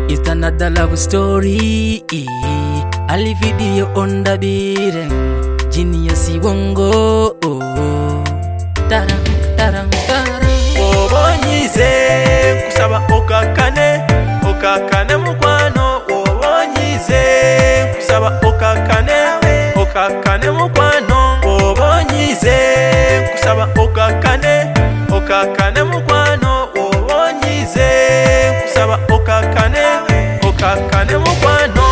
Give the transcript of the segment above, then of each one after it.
It's another love story. Ali video on the beat. Genius Wongo. Tarang, tarang, tarang. Obonyize kusaba okakane mukwano. Obonyize kusaba okakane mukwano. Obonyize kusaba okakane mukwano. Obonyize kusaba okakane mukwano.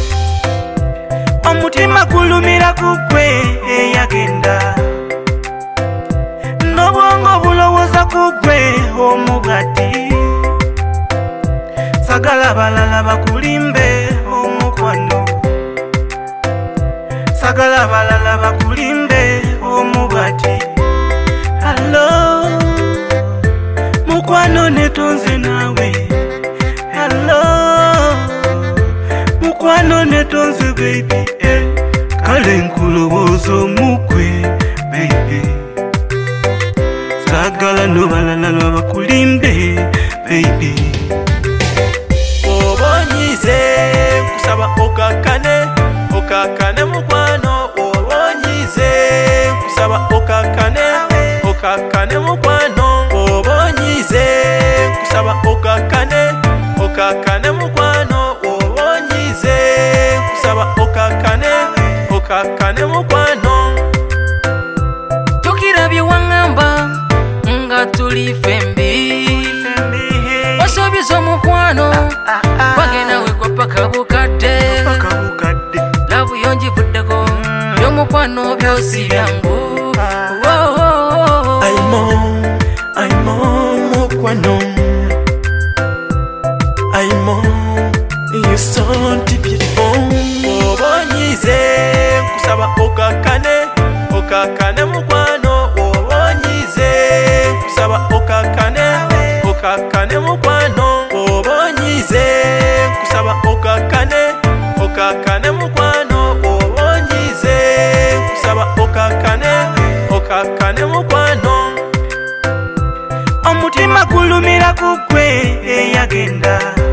Omutima kulumira kukwe eyagenda, n'obwongo bulowooza kukwe omugati. Sagala balala bakulimbe omukwano, sagala balala bakulimbe omugati. Hello mukwano netonze nawe, hello mukwano netonze baby. Kale nkulowooza omukwe baby, sagala no balala bakulimbe baby. Obonyize kusaba okakane mukwano. Obonyize kusaba okakane mukwano. Obonyize kusaba okakane mukwano. Obonyize kusaba okakane mukwano. Tukirabye wangamba nga tuli fembi, osobiza omukwano wagenda wekwapaka bukadde. Labu yonjivuddeko by'omukwano byosi byangu. Aimo mukwano, aimo you're so beautiful. Obonyize kusaba okakane mukwano. Obonyize kusaba okakane mukwano. Obonyize kusaba okakane mukwano. Obonyize kusaba okakane mukwano. Omutima kulumira kukwe eyagenda,